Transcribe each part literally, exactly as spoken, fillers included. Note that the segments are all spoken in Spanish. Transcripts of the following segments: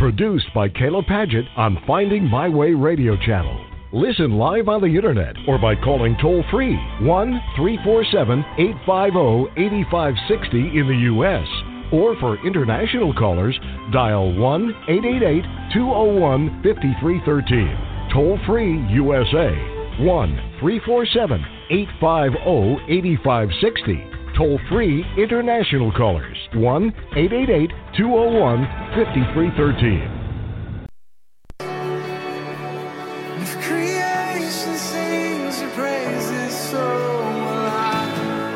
Produced by Caleb Paget on Finding My Way Radio Channel. Listen live on the internet or by calling toll-free one three four seven, eight five zero, eight five six zero in the U S Or for international callers, dial one eight eight eight, two zero one, five three one three. Toll-free U S A, one three four seven, eight five zero, eight five six zero. Toll-free international callers, one eight eight eight, two zero one, five three one three. If creation sings your praises, so will I.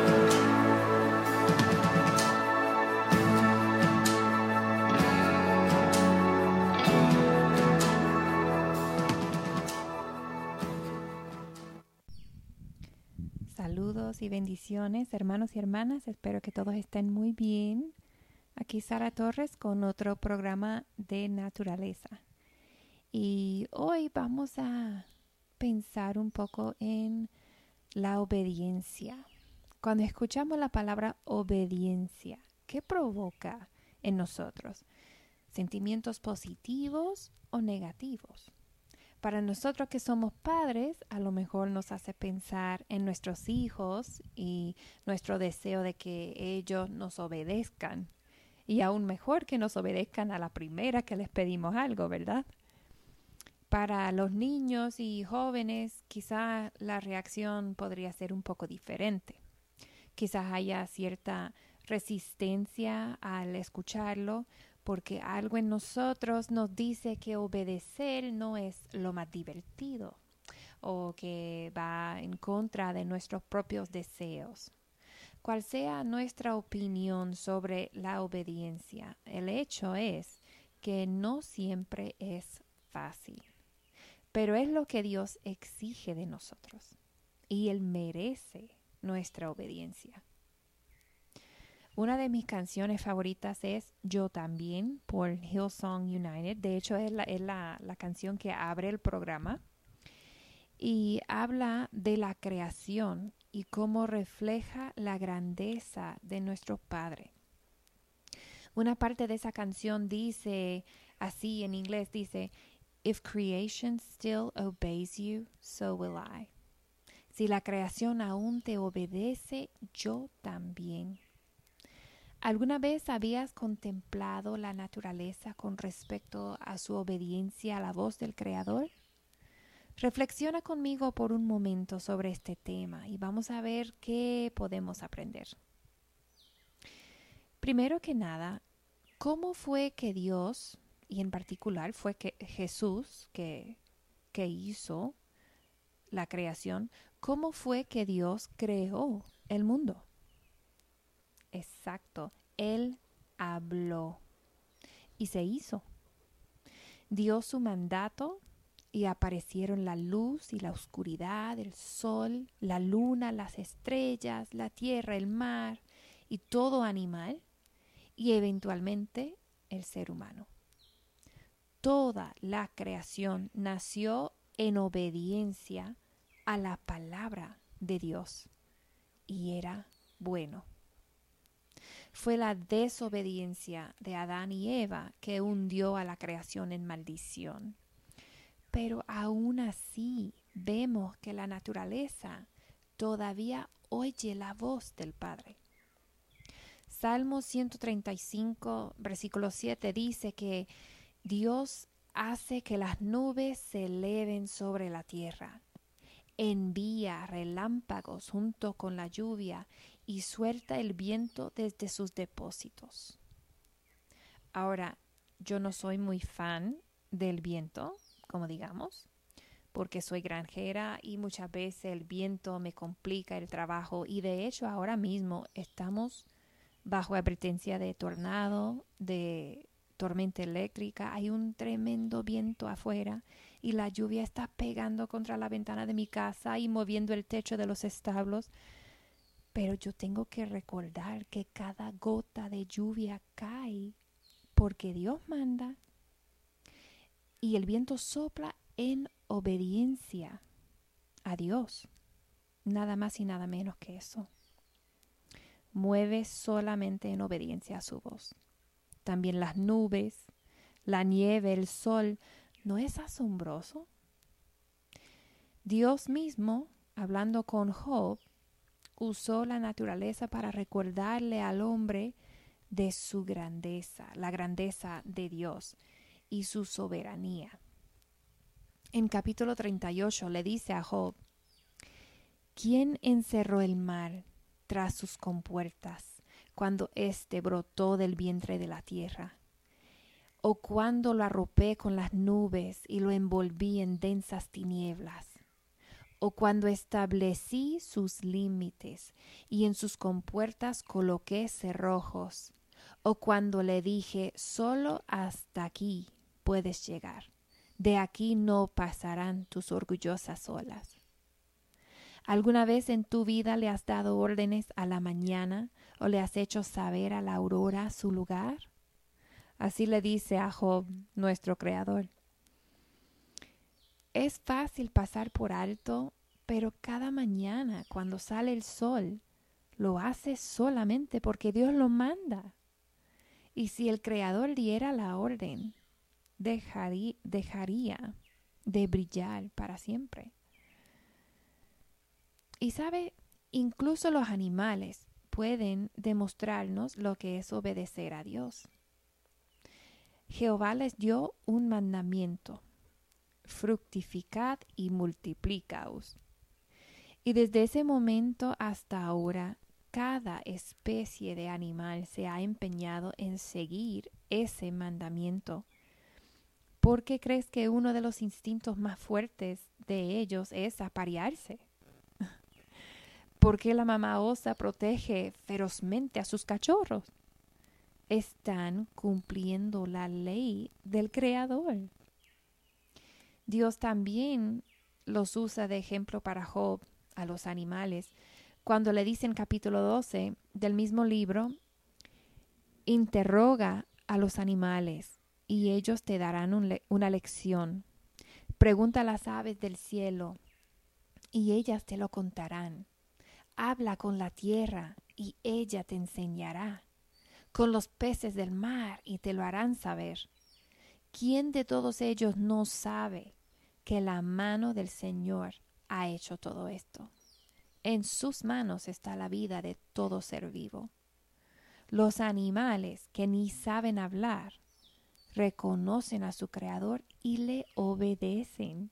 Saludos y bendiciones, hermanos y hermanas. Espero que todos estén muy bien. Aquí Sara Torres con otro programa de naturaleza. Y hoy vamos a pensar un poco en la obediencia. Cuando escuchamos la palabra obediencia, ¿qué provoca en nosotros? ¿Sentimientos positivos o negativos? Para nosotros que somos padres, a lo mejor nos hace pensar en nuestros hijos y nuestro deseo de que ellos nos obedezcan. Y aún mejor que nos obedezcan a la primera que les pedimos algo, ¿verdad? Para los niños y jóvenes, quizá la reacción podría ser un poco diferente. Quizás haya cierta resistencia al escucharlo, porque algo en nosotros nos dice que obedecer no es lo más divertido o que va en contra de nuestros propios deseos. Cual sea nuestra opinión sobre la obediencia, el hecho es que no siempre es fácil, pero es lo que Dios exige de nosotros y Él merece nuestra obediencia. Una de mis canciones favoritas es Yo También por Hillsong United. De hecho, es la, es la, la canción que abre el programa y habla de la creación y cómo refleja la grandeza de nuestro Padre. Una parte de esa canción dice, así en inglés dice, If creation still obeys you, so will I. Si la creación aún te obedece, yo también. ¿Alguna vez habías contemplado la naturaleza con respecto a su obediencia a la voz del Creador? Reflexiona conmigo por un momento sobre este tema y vamos a ver qué podemos aprender. Primero que nada, ¿cómo fue que Dios, y en particular fue que Jesús que, que hizo la creación, cómo fue que Dios creó el mundo? Exacto, Él habló y se hizo. Dio su mandato y aparecieron la luz y la oscuridad, el sol, la luna, las estrellas, la tierra, el mar y todo animal y eventualmente el ser humano. Toda la creación nació en obediencia a la palabra de Dios y era bueno. Fue la desobediencia de Adán y Eva que hundió a la creación en maldición. Pero aún así vemos que la naturaleza todavía oye la voz del Padre. Salmo ciento treinta y cinco, versículo siete dice que Dios hace que las nubes se eleven sobre la tierra. Envía relámpagos junto con la lluvia y suelta el viento desde sus depósitos. Ahora, yo no soy muy fan del viento, como digamos, porque soy granjera y muchas veces el viento me complica el trabajo y de hecho ahora mismo estamos bajo advertencia de tornado, de tormenta eléctrica, hay un tremendo viento afuera y la lluvia está pegando contra la ventana de mi casa y moviendo el techo de los establos. Pero yo tengo que recordar que cada gota de lluvia cae porque Dios manda y el viento sopla en obediencia a Dios. Nada más y nada menos que eso. Mueve solamente en obediencia a su voz. También las nubes, la nieve, el sol. ¿No es asombroso? Dios mismo, hablando con Job, usó la naturaleza para recordarle al hombre de su grandeza, la grandeza de Dios y su soberanía. En capítulo treinta y ocho le dice a Job: ¿quién encerró el mar tras sus compuertas cuando éste brotó del vientre de la tierra? ¿O cuando lo arropé con las nubes y lo envolví en densas tinieblas? ¿O cuando establecí sus límites y en sus compuertas coloqué cerrojos? ¿O cuando le dije, solo hasta aquí puedes llegar? De aquí no pasarán tus orgullosas olas. ¿Alguna vez en tu vida le has dado órdenes a la mañana o le has hecho saber a la aurora su lugar? Así le dice a Job, nuestro Creador. Es fácil pasar por alto, pero cada mañana cuando sale el sol, lo hace solamente porque Dios lo manda. Y si el Creador diera la orden, dejaría, dejaría de brillar para siempre. Y sabe, incluso los animales pueden demostrarnos lo que es obedecer a Dios. Jehová les dio un mandamiento: fructificad y multiplicaos. Y desde ese momento hasta ahora, cada especie de animal se ha empeñado en seguir ese mandamiento. ¿Por qué crees que uno de los instintos más fuertes de ellos es aparearse? ¿Por qué la mamá osa protege ferozmente a sus cachorros? Están cumpliendo la ley del Creador. Dios también los usa de ejemplo para Job, a los animales, cuando le dice en capítulo doce del mismo libro: interroga a los animales y ellos te darán un le- una lección. Pregunta a las aves del cielo y ellas te lo contarán. Habla con la tierra y ella te enseñará. Con los peces del mar y te lo harán saber. ¿Quién de todos ellos no sabe que la mano del Señor ha hecho todo esto? En sus manos está la vida de todo ser vivo. Los animales que ni saben hablar reconocen a su Creador y le obedecen.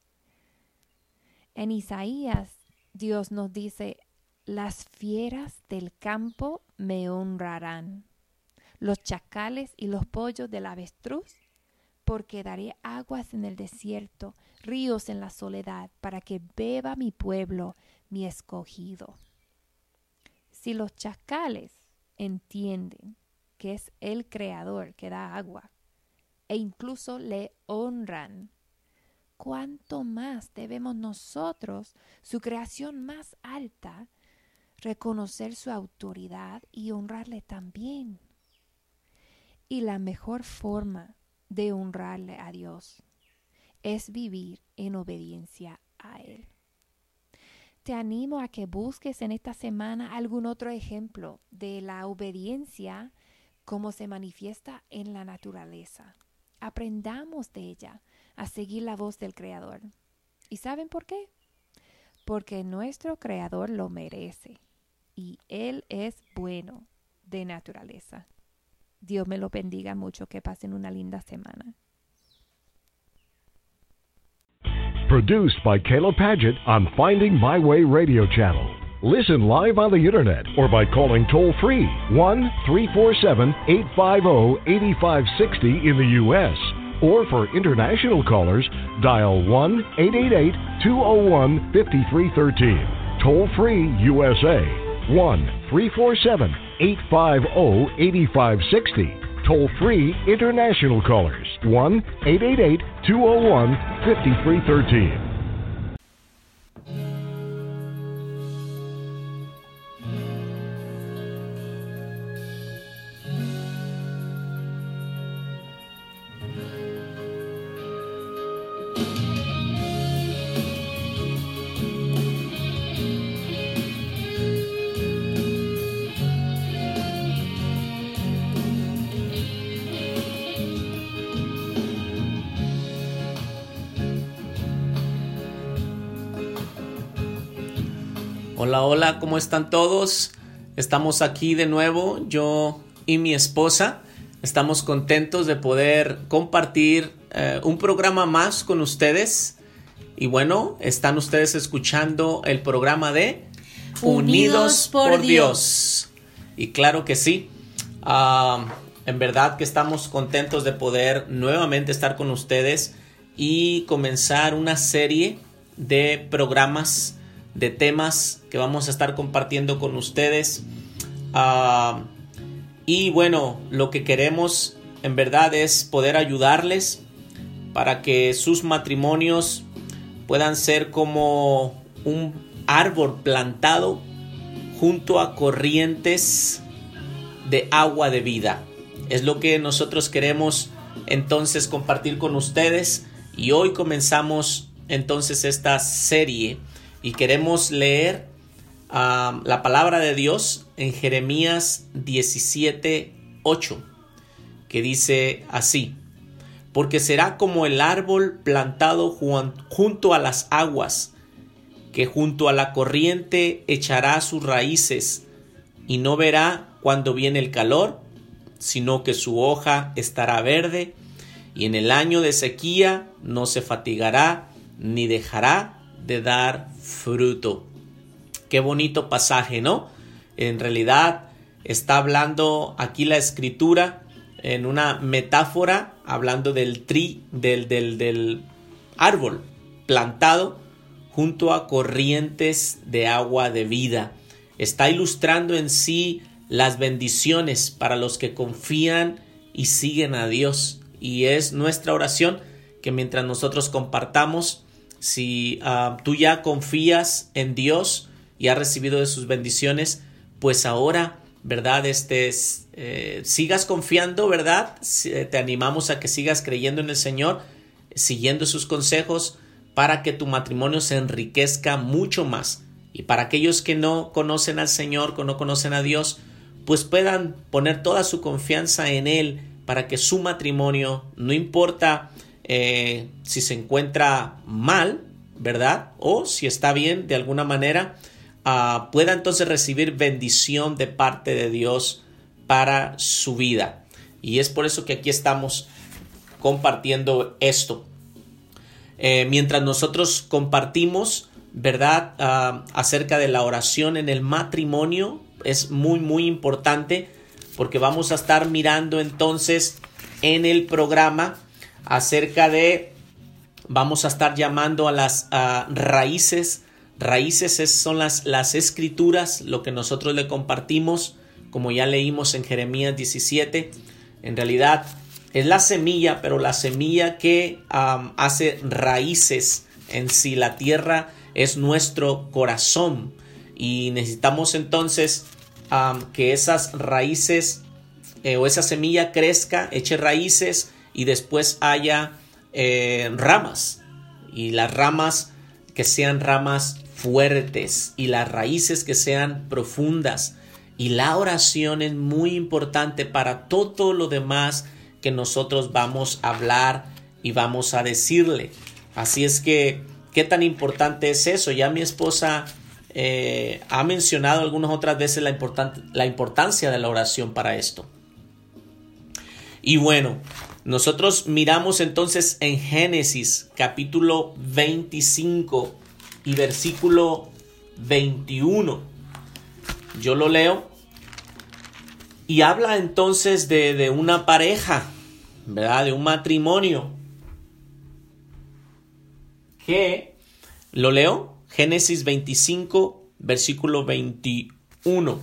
En Isaías, Dios nos dice: las fieras del campo me honrarán, los chacales y los pollos del avestruz, porque daré aguas en el desierto, ríos en la soledad, para que beba mi pueblo, mi escogido. Si los chacales entienden que es el Creador que da agua e incluso le honran, ¿cuánto más debemos nosotros, su creación más alta, reconocer su autoridad y honrarle también? Y la mejor forma de honrarle a Dios es vivir en obediencia a Él. Te animo a que busques en esta semana algún otro ejemplo de la obediencia como se manifiesta en la naturaleza. Aprendamos de ella a seguir la voz del Creador. ¿Y saben por qué? Porque nuestro Creador lo merece y Él es bueno de naturaleza. Dios me lo bendiga mucho. Que pasen una linda semana. Produced by Kayla Padgett on Finding My Way Radio Channel. Listen live on the internet or by calling toll-free one three four seven, eight five zero, eight five six zero in the U S Or for international callers, dial one eight eight eight, two zero one, five three one three. Toll-free U S A, one three four seven, eight five zero, eight five six zero. Toll-free international callers, one eight eight eight, two zero one, five three one three. Hola, hola, ¿cómo están todos? Estamos aquí de nuevo, yo y mi esposa. Estamos contentos de poder compartir eh, un programa más con ustedes. Y bueno, están ustedes escuchando el programa de Unidos, Unidos por, por Dios. Dios. Y claro que sí. Uh, en verdad que estamos contentos de poder nuevamente estar con ustedes y comenzar una serie de programas, de temas que vamos a estar compartiendo con ustedes. Uh, y bueno, lo que queremos en verdad es poder ayudarles para que sus matrimonios puedan ser como un árbol plantado junto a corrientes de agua de vida. Es lo que nosotros queremos entonces compartir con ustedes, y hoy comenzamos entonces esta serie y queremos leer uh, la palabra de Dios en Jeremías diecisiete ocho, que dice así: porque será como el árbol plantado junto a las aguas, que junto a la corriente echará sus raíces, y no verá cuando viene el calor, sino que su hoja estará verde, y en el año de sequía no se fatigará, ni dejará de dar fruto. Qué bonito pasaje, ¿no? En realidad está hablando aquí la escritura en una metáfora, hablando del tri, del, del, del árbol plantado junto a corrientes de agua de vida. Está ilustrando en sí las bendiciones para los que confían y siguen a Dios. Y es nuestra oración que mientras nosotros compartamos, si uh, tú ya confías en Dios y has recibido de sus bendiciones, pues ahora, ¿verdad? Este, eh, sigas confiando, ¿verdad? Te animamos a que sigas creyendo en el Señor, siguiendo sus consejos, para que tu matrimonio se enriquezca mucho más. Y para aquellos que no conocen al Señor, que no conocen a Dios, pues puedan poner toda su confianza en Él, para que su matrimonio, no importa eh, si se encuentra mal, ¿verdad? O si está bien de alguna manera, Uh, pueda entonces recibir bendición de parte de Dios para su vida. Y es por eso que aquí estamos compartiendo esto. Eh, mientras nosotros compartimos, ¿verdad? Uh, acerca de la oración en el matrimonio, es muy muy importante, porque vamos a estar mirando entonces en el programa acerca de, vamos a estar llamando a las uh, raíces. Raíces es, son las, las escrituras, lo que nosotros le compartimos, como ya leímos en Jeremías diecisiete. En realidad es la semilla, pero la semilla que um, hace raíces en sí. La tierra es nuestro corazón, y necesitamos entonces um, que esas raíces eh, o esa semilla crezca, eche raíces, y después haya eh, ramas, y las ramas que sean ramas fuertes, y las raíces que sean profundas. Y la oración es muy importante para todo lo demás que nosotros vamos a hablar y vamos a decirle. Así es que, ¿qué tan importante es eso? Ya mi esposa eh, ha mencionado algunas otras veces la, important- la importancia de la oración para esto. Y bueno, nosotros miramos entonces en Génesis capítulo veinticinco y versículo veintiuno. Yo lo leo. Y habla entonces de, de una pareja, ¿verdad? De un matrimonio. Que, lo leo, Génesis veinticinco, versículo veintiuno.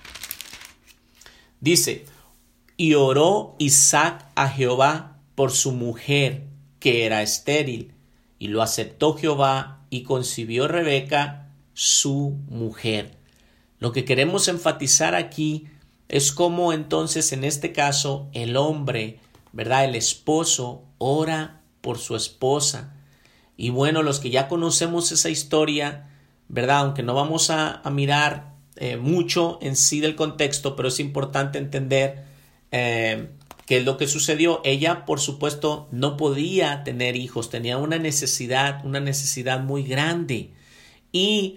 Dice: y oró Isaac a Jehová por su mujer, que era estéril, y lo aceptó Jehová, y concibió Rebeca, su mujer. Lo que queremos enfatizar aquí es cómo entonces en este caso el hombre, ¿verdad? El esposo ora por su esposa. Y bueno, los que ya conocemos esa historia, ¿verdad? Aunque no vamos a, a mirar eh, mucho en sí del contexto, pero es importante entender eh, qué es lo que sucedió. Ella, por supuesto, no podía tener hijos, tenía una necesidad, una necesidad muy grande. Y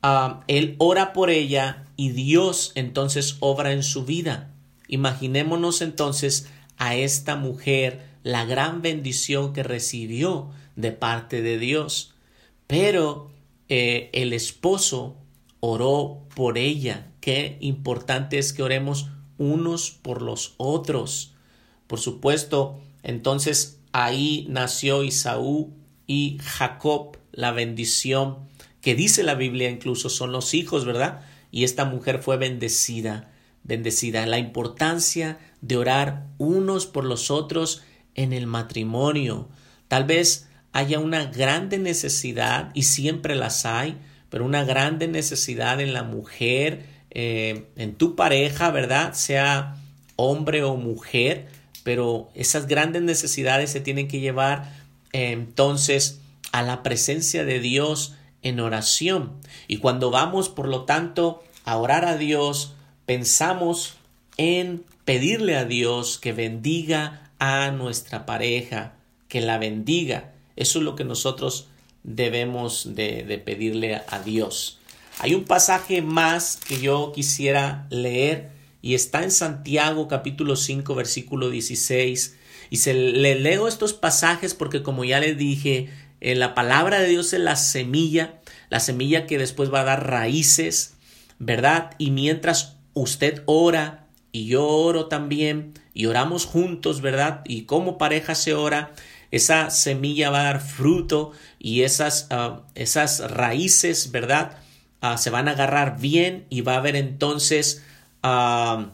uh, él ora por ella y Dios entonces obra en su vida. Imaginémonos entonces a esta mujer, la gran bendición que recibió de parte de Dios. Pero eh, el esposo oró por ella. Qué importante es que oremos unos por los otros. Por supuesto, entonces ahí nació Esaú y Jacob, la bendición que dice la Biblia incluso son los hijos, ¿verdad? Y esta mujer fue bendecida, bendecida. La importancia de orar unos por los otros en el matrimonio. Tal vez haya una grande necesidad, y siempre las hay, pero una grande necesidad en la mujer, eh, en tu pareja, ¿verdad? Sea hombre o mujer, pero esas grandes necesidades se tienen que llevar eh, entonces a la presencia de Dios en oración. Y cuando vamos, por lo tanto, a orar a Dios, pensamos en pedirle a Dios que bendiga a nuestra pareja, que la bendiga. Eso es lo que nosotros debemos de, de pedirle a Dios. Hay un pasaje más que yo quisiera leer y está en Santiago capítulo cinco versículo dieciséis, y se le leo estos pasajes porque, como ya les dije, eh, la palabra de Dios es la semilla, la semilla que después va a dar raíces, ¿verdad? Y mientras usted ora y yo oro también y oramos juntos, ¿verdad? Y como pareja se ora, esa semilla va a dar fruto y esas, uh, esas raíces, ¿verdad? Uh, se van a agarrar bien y va a haber entonces uh,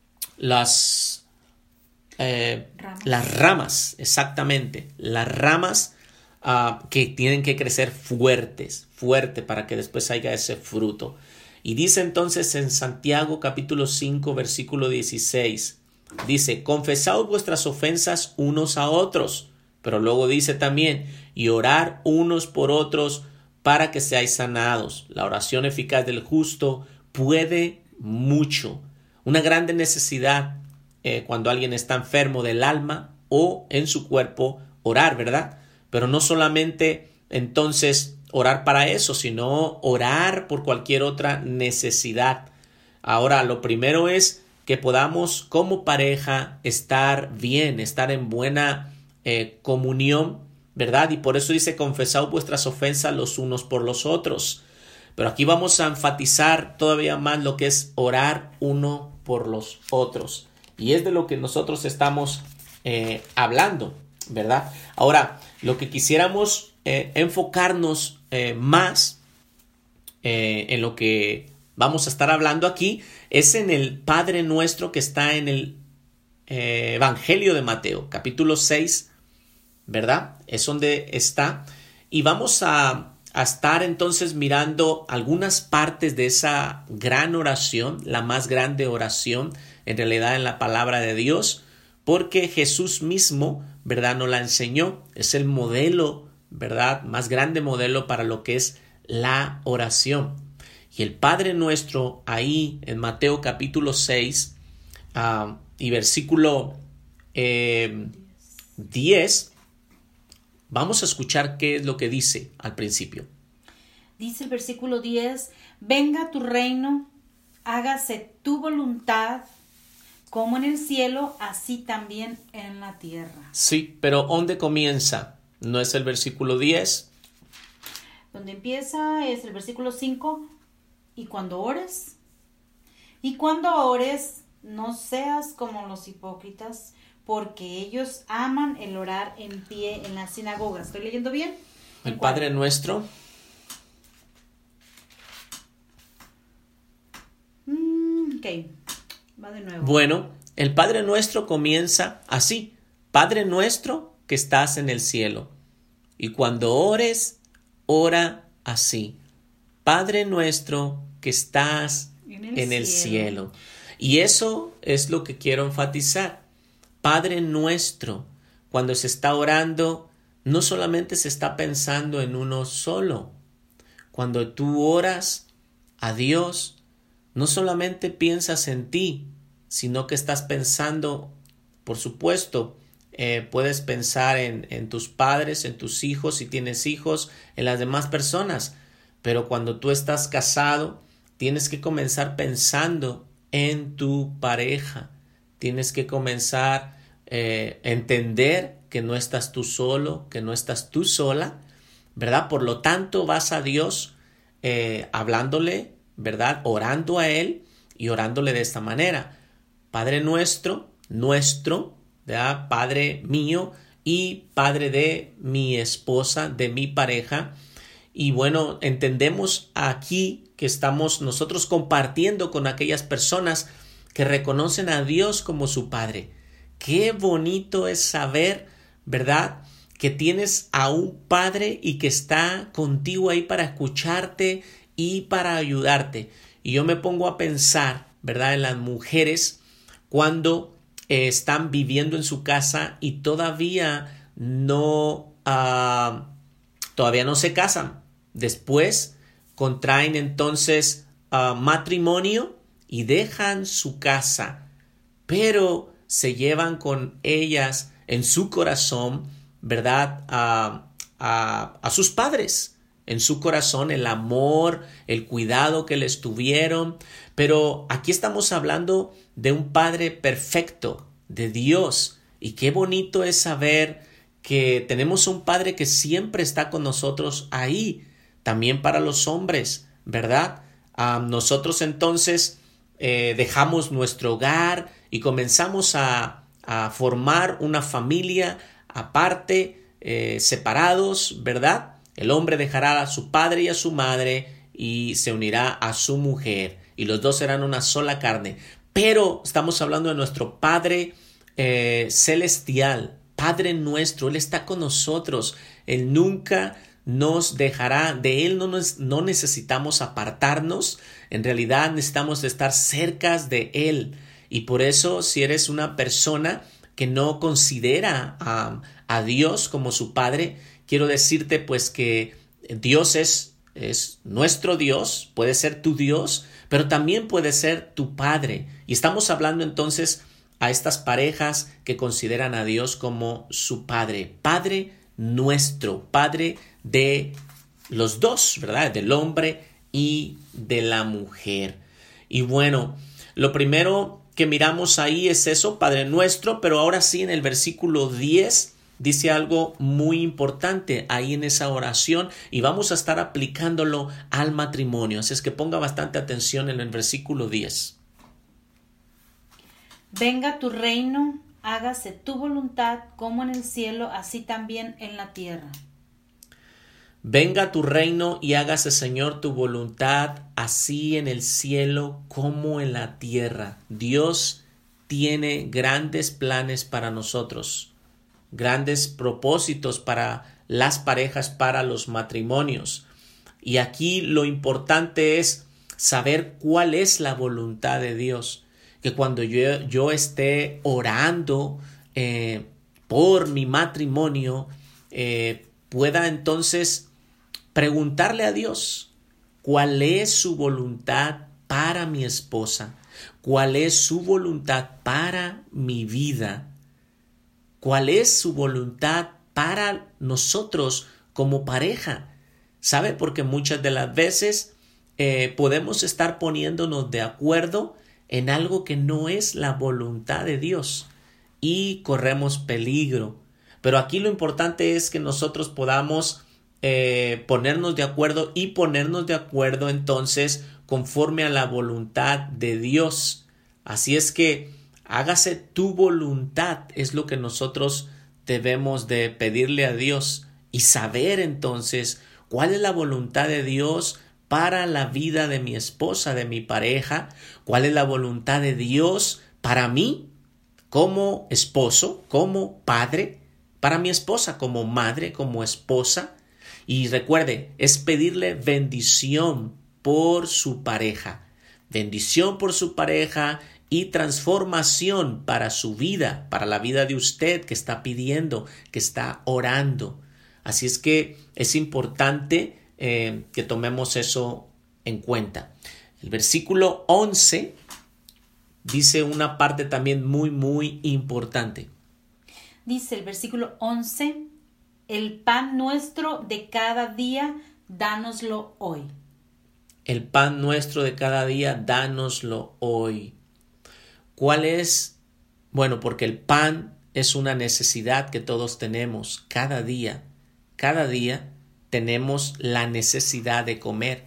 las, eh, ramas. las ramas, exactamente, las ramas uh, que tienen que crecer fuertes, fuerte para que después haya ese fruto. Y dice entonces en Santiago capítulo cinco versículo dieciséis, dice, confesad vuestras ofensas unos a otros. Pero luego dice también, y orar unos por otros para que seáis sanados. La oración eficaz del justo puede mucho. Una grande necesidad eh, cuando alguien está enfermo del alma o en su cuerpo, orar, ¿verdad? Pero no solamente entonces orar para eso, sino orar por cualquier otra necesidad. Ahora, lo primero es que podamos como pareja estar bien, estar en buena Eh, comunión, ¿verdad? Y por eso dice, confesad vuestras ofensas los unos por los otros. Pero aquí vamos a enfatizar todavía más lo que es orar uno por los otros. Y es de lo que nosotros estamos eh, hablando, ¿verdad? Ahora, lo que quisiéramos eh, enfocarnos eh, más eh, en lo que vamos a estar hablando aquí es en el Padre Nuestro que está en el eh, Evangelio de Mateo, capítulo seis, ¿verdad? Es donde está. Y vamos a, a estar entonces mirando algunas partes de esa gran oración, la más grande oración en realidad en la palabra de Dios, porque Jesús mismo, ¿verdad?, nos la enseñó. Es el modelo, ¿verdad?, más grande modelo para lo que es la oración. Y el Padre Nuestro ahí en Mateo capítulo seis uh, y versículo eh, diez, vamos a escuchar qué es lo que dice al principio. Dice el versículo diez, venga tu reino, hágase tu voluntad, como en el cielo, así también en la tierra. Sí, pero ¿dónde comienza? ¿No es el versículo diez? Donde empieza es el versículo cinco, y cuando ores, y cuando ores, no seas como los hipócritas, porque ellos aman el orar en pie en las sinagogas. ¿Estoy leyendo bien? El Padre Nuestro. Mm, ok, va de nuevo. Bueno, el Padre Nuestro comienza así. Padre Nuestro que estás en el cielo. Y cuando ores, ora así. Padre Nuestro que estás en el, en el cielo. cielo. Y eso es lo que quiero enfatizar. Padre Nuestro, cuando se está orando, no solamente se está pensando en uno solo. Cuando tú oras a Dios, no solamente piensas en ti, sino que estás pensando, por supuesto, eh, puedes pensar en, en tus padres, en tus hijos, si tienes hijos, en las demás personas. pero cuando tú estás casado, tienes que comenzar pensando en tu pareja. Tienes que comenzar eh, a entender que no estás tú solo, que no estás tú sola, ¿verdad? Por lo tanto, vas a Dios eh, hablándole, ¿verdad? Orando a Él y orándole de esta manera. Padre nuestro, nuestro, ¿verdad? Padre mío y Padre de mi esposa, de mi pareja. Y bueno, entendemos aquí que estamos nosotros compartiendo con aquellas personas que reconocen a Dios como su Padre. Qué bonito es saber, ¿verdad?, que tienes a un Padre y que está contigo ahí para escucharte y para ayudarte. Y yo me pongo a pensar, ¿verdad?, en las mujeres cuando eh, están viviendo en su casa y todavía no, uh, todavía no se casan. Después contraen entonces uh, matrimonio y dejan su casa, pero se llevan con ellas en su corazón, ¿verdad?, a, a, a sus padres, en su corazón el amor, el cuidado que les tuvieron. Pero aquí estamos hablando de un Padre perfecto, de Dios, y qué bonito es saber que tenemos un Padre que siempre está con nosotros ahí. También para los hombres, ¿verdad? Uh, nosotros entonces eh, dejamos nuestro hogar y comenzamos a, a formar una familia aparte, eh, separados, ¿verdad? El hombre dejará a su padre y a su madre y se unirá a su mujer y los dos serán una sola carne. Pero estamos hablando de nuestro Padre eh, celestial, Padre nuestro. Él está con nosotros. Él nunca nos dejará. De Él no, nos, no necesitamos apartarnos. En realidad necesitamos estar cerca de Él. Y por eso, si eres una persona que no considera a, a Dios como su Padre, quiero decirte pues que Dios es, es nuestro Dios, puede ser tu Dios, pero también puede ser tu Padre. Y estamos hablando entonces a estas parejas que consideran a Dios como su Padre. Padre nuestro, Padre de los dos, ¿verdad? Del hombre y de la mujer. Y bueno, lo primero que miramos ahí es eso, Padre nuestro, pero ahora sí en el versículo diez dice algo muy importante ahí en esa oración y vamos a estar aplicándolo al matrimonio. Así es que ponga bastante atención en el versículo diez. Venga tu reino, hágase tu voluntad como en el cielo, así también en la tierra. Venga tu reino y hágase, Señor, tu voluntad, así en el cielo como en la tierra. Dios tiene grandes planes para nosotros, grandes propósitos para las parejas, para los matrimonios. Y aquí lo importante es saber cuál es la voluntad de Dios. Que cuando yo, yo esté orando eh, por mi matrimonio, eh, pueda entonces preguntarle a Dios cuál es su voluntad para mi esposa, cuál es su voluntad para mi vida, cuál es su voluntad para nosotros como pareja. ¿Sabe? Porque muchas de las veces eh, podemos estar poniéndonos de acuerdo en algo que no es la voluntad de Dios y corremos peligro. Pero aquí lo importante es que nosotros podamos eh, ponernos de acuerdo y ponernos de acuerdo entonces conforme a la voluntad de Dios. Así es que hágase tu voluntad, es lo que nosotros debemos de pedirle a Dios y saber entonces cuál es la voluntad de Dios para la vida de mi esposa, de mi pareja, cuál es la voluntad de Dios para mí como esposo, como padre, para mi esposa como madre, como esposa. Y recuerde, es pedirle bendición por su pareja, bendición por su pareja y transformación para su vida, para la vida de usted que está pidiendo, que está orando. Así es que es importante eh, que tomemos eso en cuenta. El versículo once dice una parte también muy, muy importante. Dice el versículo once, el pan nuestro de cada día, dánoslo hoy. El pan nuestro de cada día, dánoslo hoy. ¿Cuál es? Bueno, porque el pan es una necesidad que todos tenemos cada día. Cada día tenemos la necesidad de comer.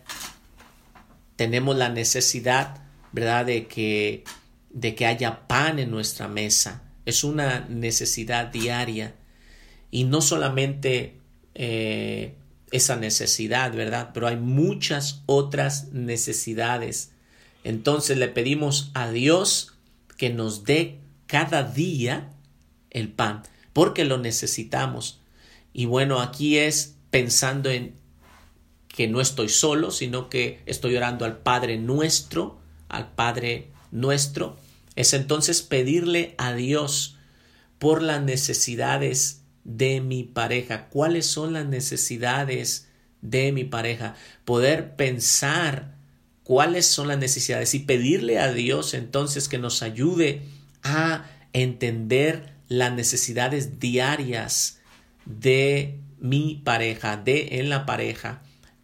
Tenemos la necesidad, ¿verdad?, de que, de que haya pan en nuestra mesa. Es una necesidad diaria. Y no solamente eh, esa necesidad, ¿verdad?, pero hay muchas otras necesidades. Entonces le pedimos a Dios que nos dé cada día el pan, porque lo necesitamos. Y bueno, aquí es pensando en que no estoy solo, sino que estoy orando al Padre nuestro, al Padre nuestro. Es entonces pedirle a Dios por las necesidades de mi pareja. ¿Cuáles son las necesidades de mi pareja? Poder pensar cuáles son las necesidades y pedirle a Dios entonces que nos ayude a entender las necesidades diarias de mi pareja, de en la pareja.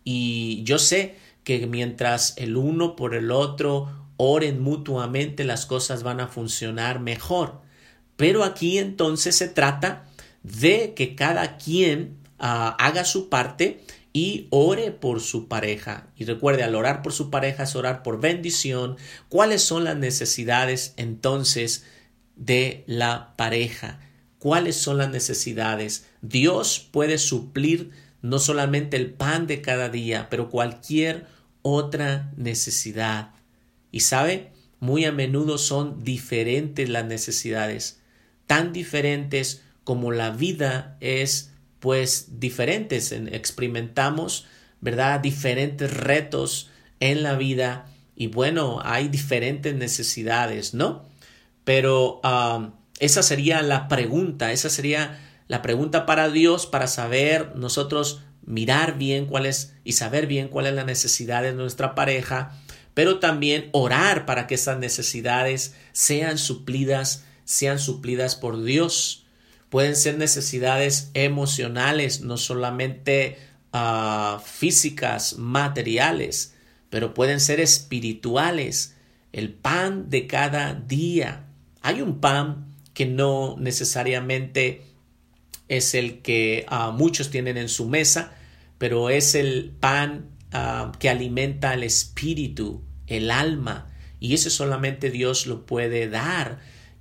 Y yo sé que mientras el uno por el otro oren mutuamente, las cosas van a funcionar mejor. Pero aquí entonces se trata de que cada quien uh, haga su parte y ore por su pareja. Y recuerde, al orar por su pareja es orar por bendición. ¿Cuáles son las necesidades entonces de la pareja? ¿Cuáles son las necesidades? Dios puede suplir no solamente el pan de cada día, pero cualquier otra necesidad. Y sabe, muy a menudo son diferentes las necesidades, tan diferentes como la vida es, pues diferentes. Experimentamos, ¿verdad?, diferentes retos en la vida y bueno, hay diferentes necesidades, ¿no? Pero um, esa sería la pregunta, esa sería la pregunta para Dios, para saber nosotros mirar bien cuál es y saber bien cuál es la necesidad de nuestra pareja, pero también orar para que esas necesidades sean suplidas, sean suplidas por Dios. Pueden ser necesidades emocionales, no solamente uh, físicas, materiales, pero pueden ser espirituales. El pan de cada día. Hay un pan que no necesariamente es el que uh, muchos tienen en su mesa, pero es el pan uh, que alimenta el espíritu, el alma, y eso solamente Dios lo puede dar.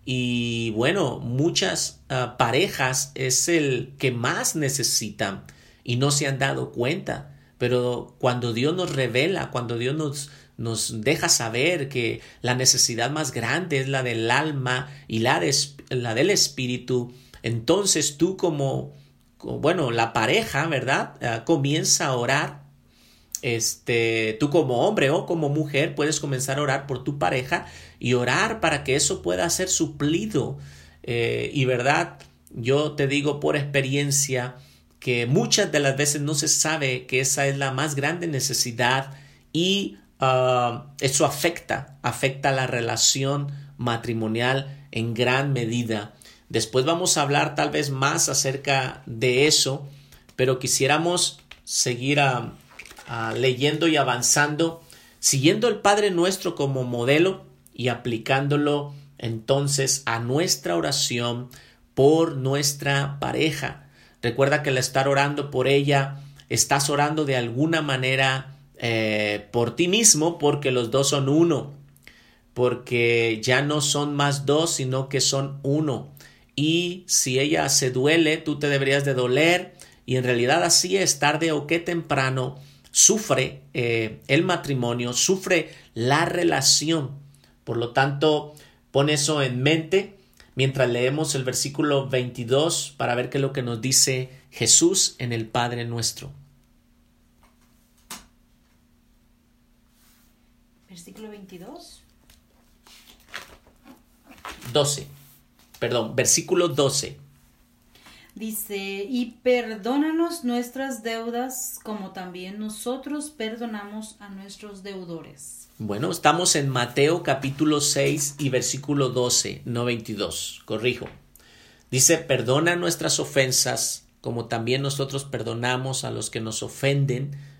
Y bueno, muchas uh, parejas es el que más necesitan y no se han dado cuenta, pero cuando Dios nos revela, cuando Dios nos nos deja saber que la necesidad más grande es la del alma y la, de, la del espíritu, entonces tú como, como bueno, la pareja, ¿verdad?, uh, comienza a orar. Este, tú como hombre o como mujer puedes comenzar a orar por tu pareja y orar para que eso pueda ser suplido. Eh, y verdad, yo te digo por experiencia que muchas de las veces no se sabe que esa es la más grande necesidad y Uh, eso afecta, afecta la relación matrimonial en gran medida. Después vamos a hablar tal vez más acerca de eso, pero quisiéramos seguir uh, uh, leyendo y avanzando, siguiendo el Padre Nuestro como modelo y aplicándolo entonces a nuestra oración por nuestra pareja. Recuerda que al estar orando por ella, estás orando de alguna manera Eh, por ti mismo, porque los dos son uno, porque ya no son más dos, sino que son uno. Y si ella se duele, tú te deberías de doler, y en realidad así es, tarde o que temprano sufre eh, el matrimonio, sufre la relación. Por lo tanto, pon eso en mente mientras leemos el versículo veintidós para ver qué es lo que nos dice Jesús en el Padre Nuestro. Versículo veintidós. doce. Perdón, versículo doce. Dice, y perdónanos nuestras deudas como también nosotros perdonamos a nuestros deudores. Bueno, estamos en Mateo capítulo seis y versículo doce, no veintidós, corrijo. Dice, perdona nuestras ofensas como también nosotros perdonamos a los que nos ofenden.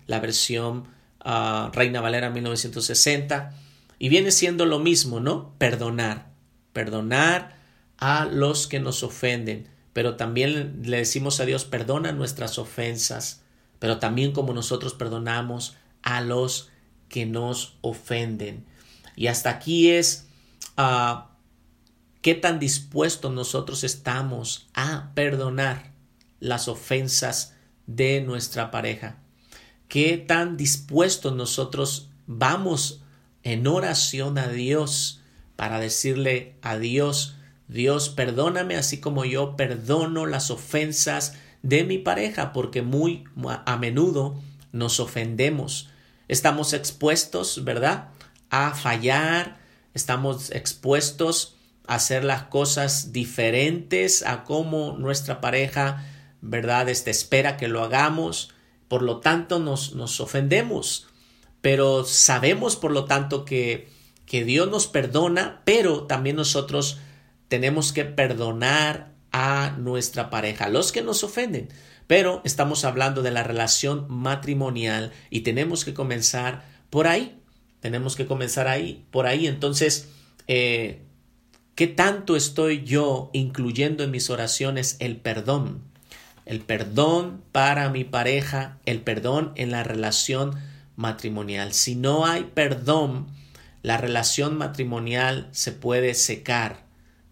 la versión uh, Reina Valera mil novecientos sesenta, y viene siendo lo mismo, ¿no? Perdonar, perdonar a los que nos ofenden, pero también le decimos a Dios, perdona nuestras ofensas, pero también como nosotros perdonamos a los que nos ofenden. Y hasta aquí es uh, qué tan dispuestos nosotros estamos a perdonar las ofensas de nuestra pareja. Qué tan dispuestos nosotros vamos en oración a Dios para decirle a Dios, Dios, perdóname así como yo perdono las ofensas de mi pareja, porque muy a menudo nos ofendemos. Estamos expuestos, ¿verdad?, a fallar, estamos expuestos a hacer las cosas diferentes a como nuestra pareja, ¿verdad?, este, espera que lo hagamos. Por lo tanto, nos, nos ofendemos. Pero sabemos, por lo tanto, que, que Dios nos perdona, pero también nosotros tenemos que perdonar a nuestra pareja, a los que nos ofenden. Pero estamos hablando de la relación matrimonial y tenemos que comenzar por ahí. Tenemos que comenzar ahí, por ahí. Entonces, eh, ¿qué tanto estoy yo incluyendo en mis oraciones el perdón? El perdón para mi pareja, el perdón en la relación matrimonial. Si no hay perdón, la relación matrimonial se puede secar.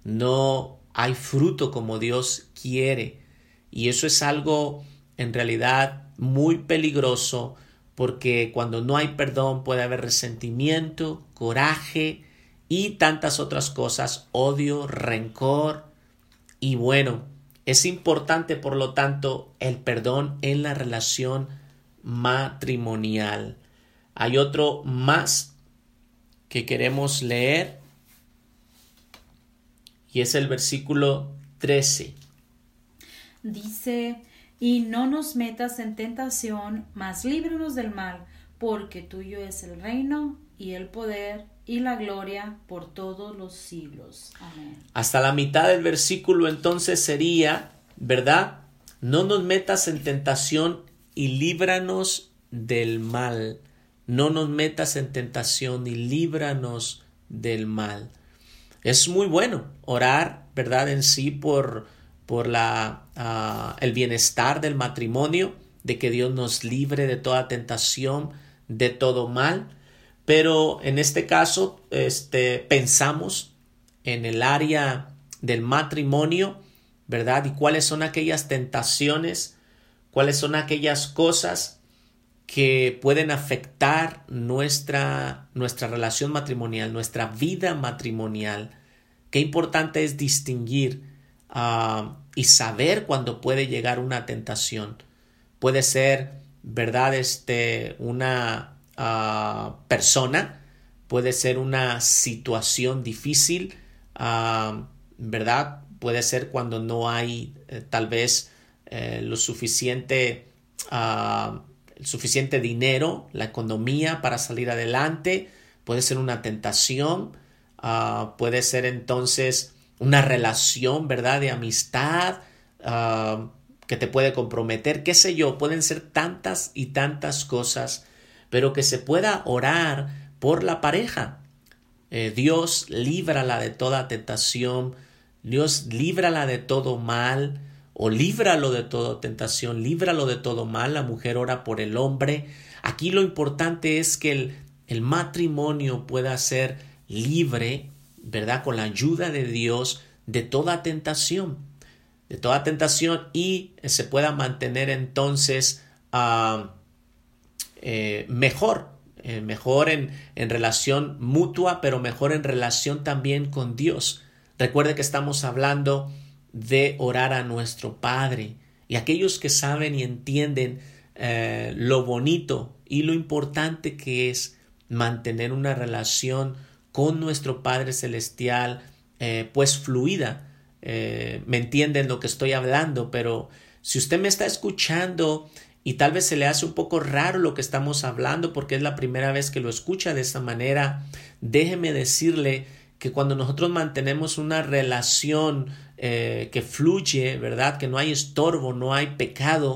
No hay fruto como Dios quiere. Y eso es algo en realidad muy peligroso, porque cuando no hay perdón puede haber resentimiento, coraje y tantas otras cosas, odio, rencor. Y bueno, es importante, por lo tanto, el perdón en la relación matrimonial. Hay otro más que queremos leer y es el versículo trece. Dice: y no nos metas en tentación, mas líbranos del mal, porque tuyo es el reino y el poder y la gloria por todos los siglos. Amén. Hasta la mitad del versículo entonces sería, ¿verdad? No nos metas en tentación y líbranos del mal. No nos metas en tentación y líbranos del mal. Es muy bueno orar, ¿verdad?, en sí por, por la, uh, el bienestar del matrimonio, de que Dios nos libre de toda tentación, de todo mal. Pero en este caso, este, pensamos en el área del matrimonio, ¿verdad? Y cuáles son aquellas tentaciones, cuáles son aquellas cosas que pueden afectar nuestra, nuestra relación matrimonial, nuestra vida matrimonial. Qué importante es distinguir uh, y saber cuándo puede llegar una tentación. Puede ser, ¿verdad?, este, una uh, persona, puede ser una situación difícil, uh, ¿verdad? Puede ser cuando no hay eh, tal vez eh, lo suficiente, uh, el suficiente dinero, la economía para salir adelante. Puede ser una tentación, uh, puede ser entonces una relación, ¿verdad?, de amistad, uh, que te puede comprometer, qué sé yo, pueden ser tantas y tantas cosas, pero que se pueda orar por la pareja. Eh, Dios líbrala de toda tentación, Dios líbrala de todo mal, o líbralo de toda tentación, líbralo de todo mal. La mujer ora por el hombre. Aquí lo importante es que el, el matrimonio pueda ser libre, ¿verdad?, con la ayuda de Dios, de toda tentación, de toda tentación y se pueda mantener entonces uh, eh, mejor, eh, mejor en, en relación mutua, pero mejor en relación también con Dios. Recuerde que estamos hablando de orar a nuestro Padre, y aquellos que saben y entienden eh, lo bonito y lo importante que es mantener una relación con nuestro Padre Celestial, eh, pues fluida. Eh, me entienden lo que estoy hablando, pero si usted me está escuchando y tal vez se le hace un poco raro lo que estamos hablando porque es la primera vez que lo escucha de esa manera, déjeme decirle que cuando nosotros mantenemos una relación eh, que fluye, ¿verdad?, que no hay estorbo, no hay pecado,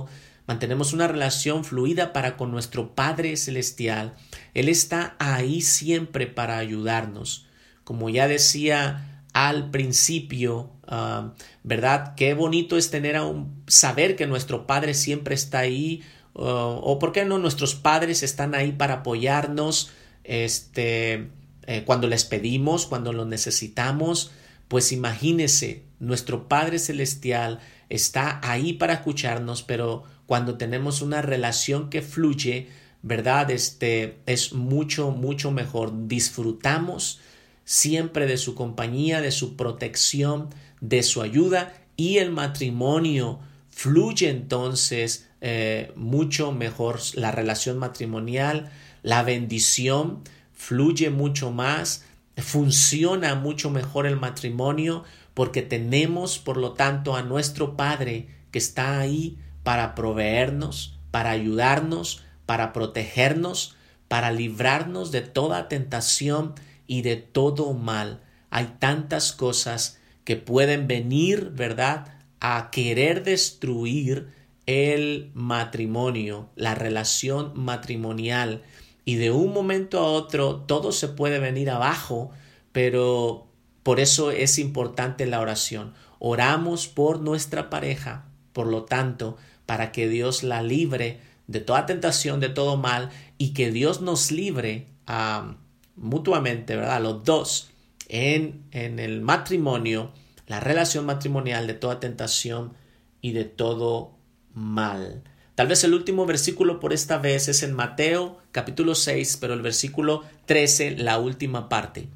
mantenemos una relación fluida para con nuestro Padre Celestial. Él está ahí siempre para ayudarnos. Como ya decía al principio, uh, ¿verdad? Qué bonito es tener a un, saber que nuestro Padre siempre está ahí, uh, o por qué no, nuestros padres están ahí para apoyarnos, este, eh, cuando les pedimos, cuando lo necesitamos. Pues imagínese, nuestro Padre Celestial está ahí para escucharnos, pero cuando tenemos una relación que fluye, ¿verdad? Este es mucho, mucho mejor. Disfrutamos siempre de su compañía, de su protección, de su ayuda, y el matrimonio fluye entonces eh, mucho mejor. La relación matrimonial, la bendición fluye mucho más, funciona mucho mejor el matrimonio, porque tenemos, por lo tanto, a nuestro Padre que está ahí para proveernos, para ayudarnos, para protegernos, para librarnos de toda tentación y de todo mal. Hay tantas cosas que pueden venir, ¿verdad?, a querer destruir el matrimonio, la relación matrimonial, y de un momento a otro todo se puede venir abajo, pero por eso es importante la oración. Oramos por nuestra pareja, por lo tanto, para que Dios la libre de toda tentación, de todo mal, y que Dios nos libre um, mutuamente, ¿verdad? Los dos en, en el matrimonio, la relación matrimonial, de toda tentación y de todo mal. Tal vez el último versículo por esta vez es en Mateo capítulo seis, pero el versículo trece, la última parte.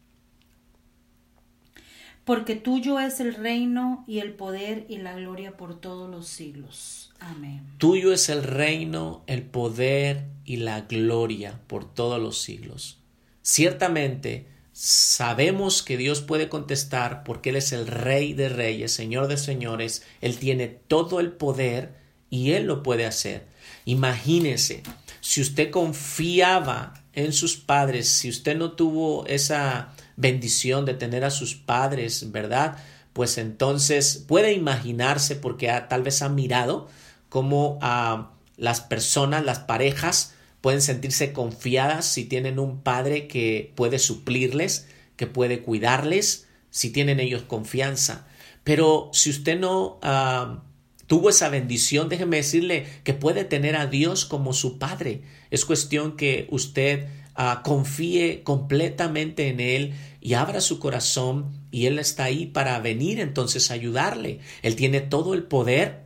Porque tuyo es el reino y el poder y la gloria por todos los siglos. Amén. Tuyo es el reino, el poder y la gloria por todos los siglos. Ciertamente sabemos que Dios puede contestar, porque Él es el Rey de Reyes, Señor de Señores. Él tiene todo el poder y Él lo puede hacer. Imagínese, si usted confiaba en sus padres, si usted no tuvo esa bendición de tener a sus padres, ¿verdad? Pues entonces puede imaginarse, porque ha, tal vez ha mirado cómo uh, las personas, las parejas, pueden sentirse confiadas si tienen un padre que puede suplirles, que puede cuidarles, si tienen ellos confianza. Pero si usted no uh, tuvo esa bendición, déjeme decirle que puede tener a Dios como su Padre. Es cuestión que usted uh, confíe completamente en Él y abra su corazón, y Él está ahí para venir entonces a ayudarle. Él tiene todo el poder,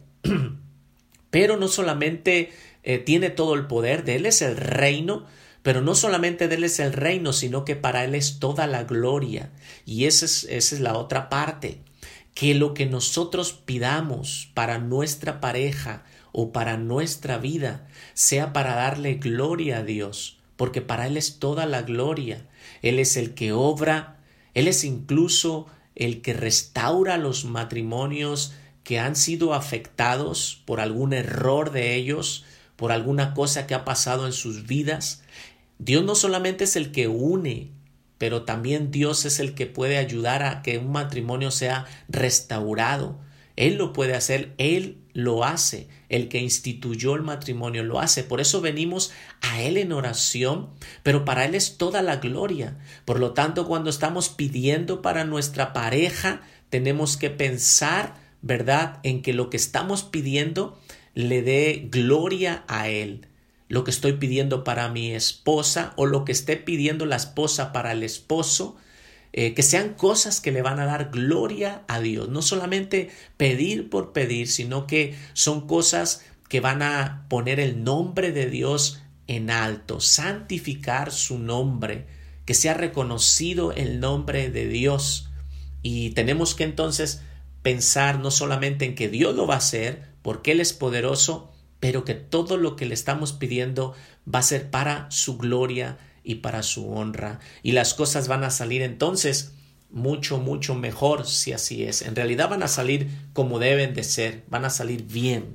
pero no solamente eh, tiene todo el poder, de Él es el reino, pero no solamente de Él es el reino, sino que para Él es toda la gloria. Y esa es, esa es la otra parte. Que lo que nosotros pidamos para nuestra pareja o para nuestra vida sea para darle gloria a Dios, porque para Él es toda la gloria. Él es el que obra, Él es incluso el que restaura los matrimonios que han sido afectados por algún error de ellos, por alguna cosa que ha pasado en sus vidas. Dios no solamente es el que une, pero también Dios es el que puede ayudar a que un matrimonio sea restaurado. Él lo puede hacer, Él lo hace. El que instituyó el matrimonio lo hace. Por eso venimos a Él en oración, pero para Él es toda la gloria. Por lo tanto, cuando estamos pidiendo para nuestra pareja, tenemos que pensar, ¿verdad?, en que lo que estamos pidiendo le dé gloria a Él. Lo que estoy pidiendo para mi esposa, o lo que esté pidiendo la esposa para el esposo, eh, que sean cosas que le van a dar gloria a Dios. No solamente pedir por pedir, sino que son cosas que van a poner el nombre de Dios en alto, santificar su nombre, que sea reconocido el nombre de Dios. Y tenemos que entonces pensar no solamente en que Dios lo va a hacer, porque Él es poderoso, pero que todo lo que le estamos pidiendo va a ser para su gloria y para su honra. Y las cosas van a salir entonces mucho, mucho mejor si así es. En realidad van a salir como deben de ser, van a salir bien.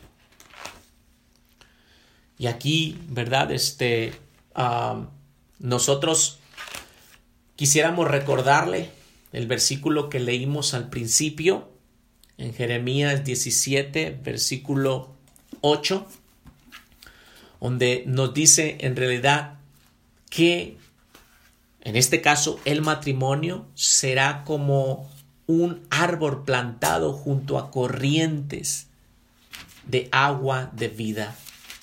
Y aquí, ¿verdad? Este, uh, nosotros quisiéramos recordarle el versículo que leímos al principio, en Jeremías diecisiete, versículo ocho, donde nos dice en realidad que en este caso el matrimonio será como un árbol plantado junto a corrientes de agua de vida.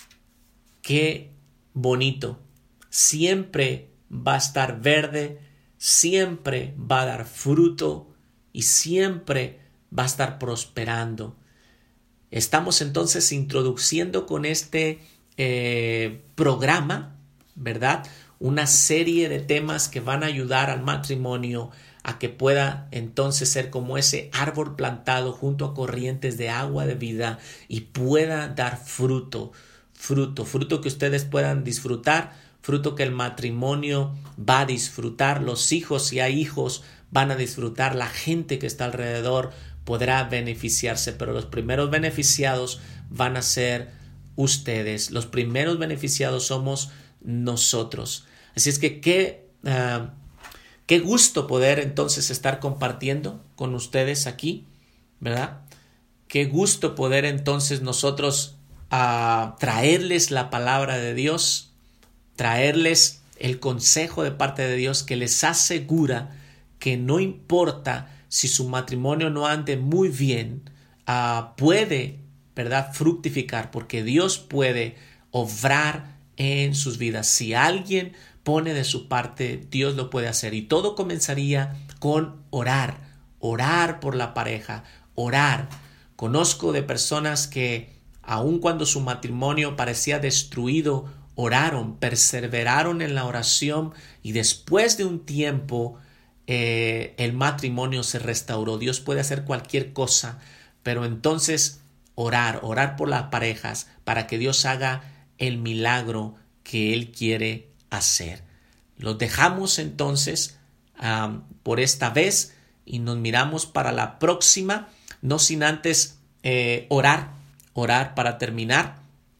Qué bonito. Siempre va a estar verde, siempre va a dar fruto y siempre va a estar prosperando. Estamos entonces introduciendo con este eh, programa, ¿verdad?, una serie de temas que van a ayudar al matrimonio a que pueda entonces ser como ese árbol plantado junto a corrientes de agua de vida y pueda dar fruto, fruto, fruto que ustedes puedan disfrutar, fruto que el matrimonio va a disfrutar, los hijos, si hay hijos, van a disfrutar, la gente que está alrededor podrá beneficiarse, pero los primeros beneficiados van a ser ustedes, los primeros beneficiados somos nosotros. Así es que qué, uh, qué gusto poder entonces estar compartiendo con ustedes aquí, ¿verdad? Qué gusto poder entonces nosotros uh, traerles la palabra de Dios, traerles el consejo de parte de Dios que les asegura que no importa si su matrimonio no ande muy bien, uh, puede, ¿verdad?, fructificar, porque Dios puede obrar en sus vidas. Si alguien pone de su parte, Dios lo puede hacer. Y todo comenzaría con orar, orar por la pareja, orar. Conozco de personas que aun cuando su matrimonio parecía destruido, oraron, perseveraron en la oración y después de un tiempo eh, el matrimonio se restauró. Dios puede hacer cualquier cosa, pero entonces orar, orar por las parejas para que Dios haga el milagro que Él quiere hacer. Los dejamos entonces um, por esta vez y nos miramos para la próxima, no sin antes eh, orar, orar para terminar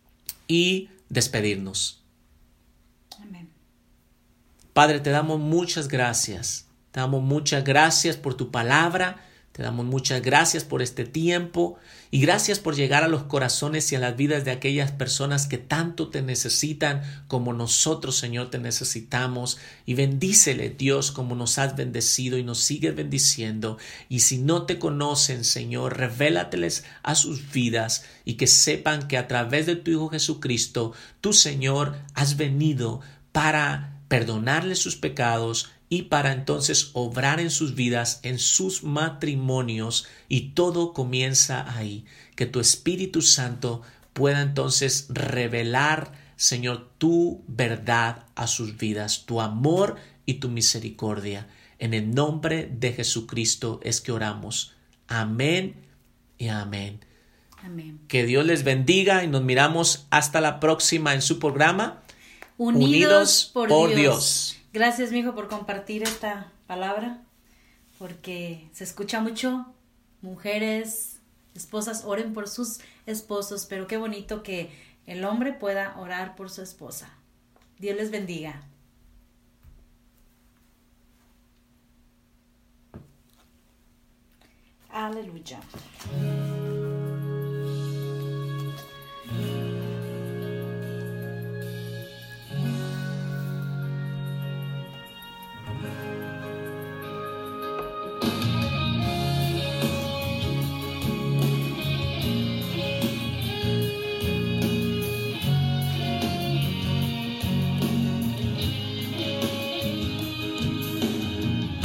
y despedirnos. Amén. Padre, te damos muchas gracias, te damos muchas gracias por tu palabra, te damos muchas gracias por este tiempo y gracias por llegar a los corazones y a las vidas de aquellas personas que tanto te necesitan como nosotros, Señor, te necesitamos. Y bendícele, Dios, como nos has bendecido y nos sigues bendiciendo. Y si no te conocen, Señor, revélateles a sus vidas y que sepan que a través de tu Hijo Jesucristo, tú, Señor, has venido para perdonarles sus pecados y para entonces obrar en sus vidas, en sus matrimonios, y todo comienza ahí. Que tu Espíritu Santo pueda entonces revelar, Señor, tu verdad a sus vidas, tu amor y tu misericordia. En el nombre de Jesucristo es que oramos. Amén y amén. Amén. Que Dios les bendiga y nos miramos hasta la próxima en su programa Unidos, Unidos por, por Dios. Dios. Gracias, mijo, por compartir esta palabra, porque se escucha mucho. Mujeres, esposas, oren por sus esposos, pero qué bonito que el hombre pueda orar por su esposa. Dios les bendiga. Aleluya.